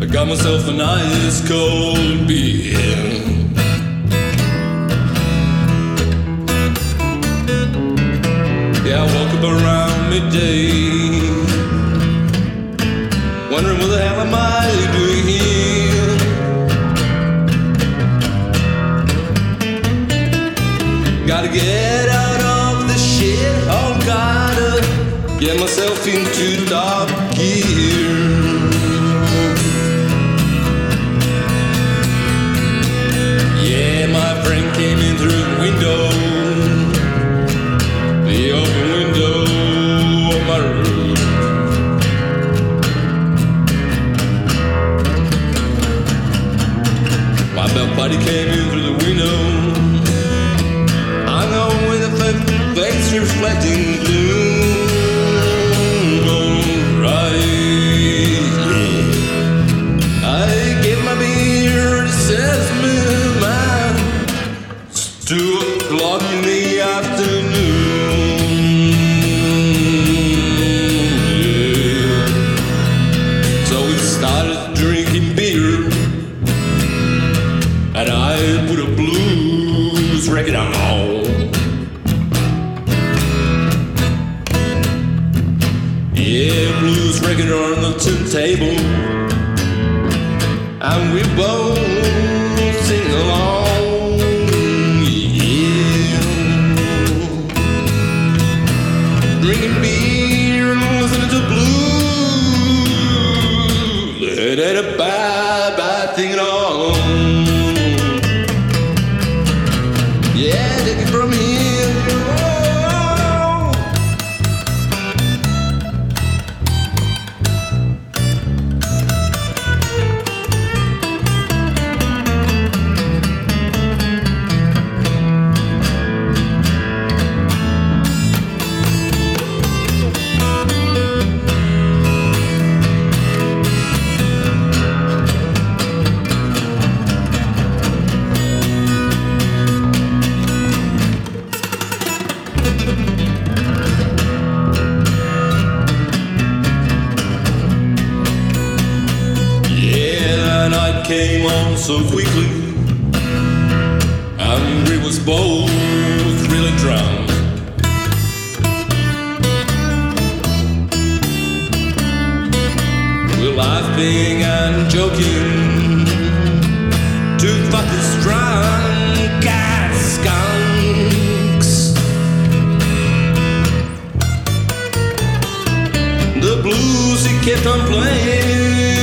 got myself a nice cold beer. Yeah, I woke up around midday, wondering what the hell am I doing here? Gotta get out of the shit, oh, gotta get myself into top gear. Yeah, my friend came in through the window, the open window of my room. My belt buddy came in through the window. I know with a face reflecting gloom. Alright, yeah. I gave my beer to Sesame Man. It's 2 o'clock in the afternoon. Yeah. So we started drinking beer, and I put a blues record on. Yeah, blues record on the turntable, and we both sing along. Yeah, drinking beer and listening to blues. It ain't a bad thing at all. Yeah, take it from here. Came on so quickly, and we was both really drunk. We're laughing and joking, 2 fuckers drunk as skunks. The blues he kept on playing